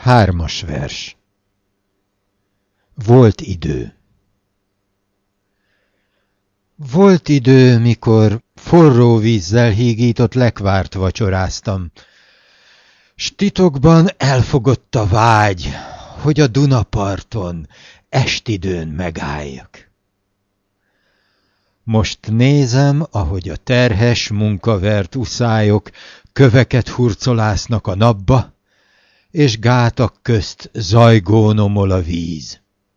3. vers. Volt idő. Volt idő, mikor forró vízzel hígított lekvárt vacsoráztam, s titokban elfogott a vágy, hogy a Dunaparton estidőn megálljak. Most nézem, ahogy a terhes, munkavert uszályok köveket hurcolásznak a napba, és gátak közt zajgónomol a víz.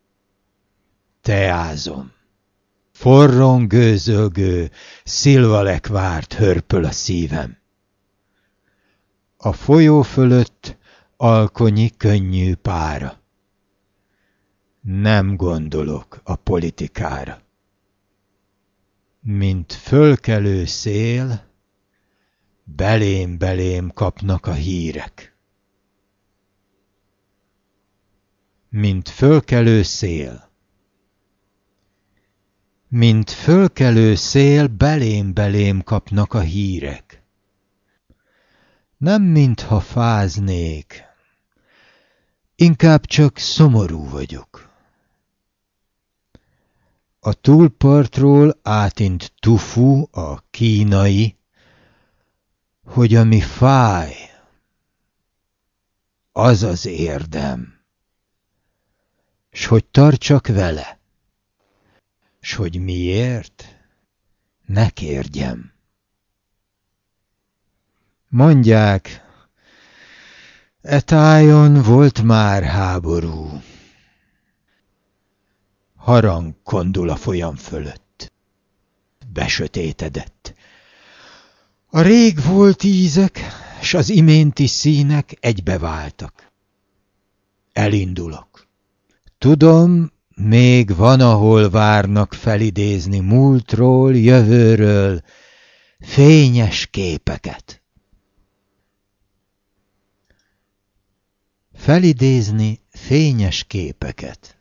Teázom. Forron gőzölgő szilvalekvárt hörpöl a szívem. A folyó fölött alkonyi könnyű pára. Nem gondolok a politikára. Mint fölkelő szél, belém kapnak a hírek. Mint fölkelő szél. Mint fölkelő szél, belém kapnak a hírek. Nem mintha fáznék, inkább csak szomorú vagyok. A túlpartról átint Tufu, a kínai, hogy ami fáj, az az érdem, s hogy tartsak vele, s hogy miért, ne kérjem. Mondják, e tájon volt már háború. Harang kondul a folyam fölött. Besötétedett. A rég volt ízek, s az iménti színek egybeváltak. Elindulok. Tudom, még van, ahol várnak felidézni múltról, jövőről fényes képeket. Felidézni fényes képeket.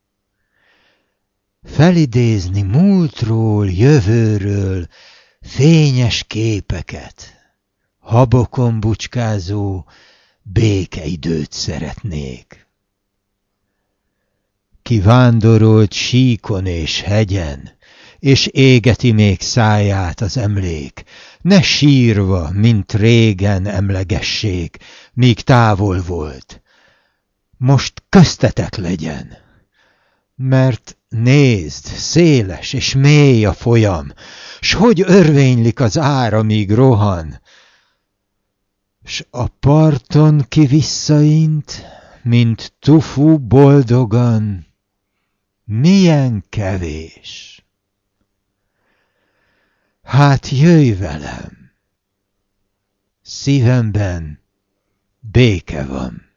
Felidézni múltról, jövőről fényes képeket. Habokon bucskázó békeidőt szeretnék. Kivándorolt síkon és hegyen, és égeti még száját az emlék, ne sírva, mint régen emlegessék, míg távol volt. Most köztetek legyen, mert nézd, széles és mély a folyam, s hogy örvénylik az ára, míg rohan, s a parton ki visszaint, mint Tufu boldogan, milyen kevés. Hát jöjj velem, szívemben béke van.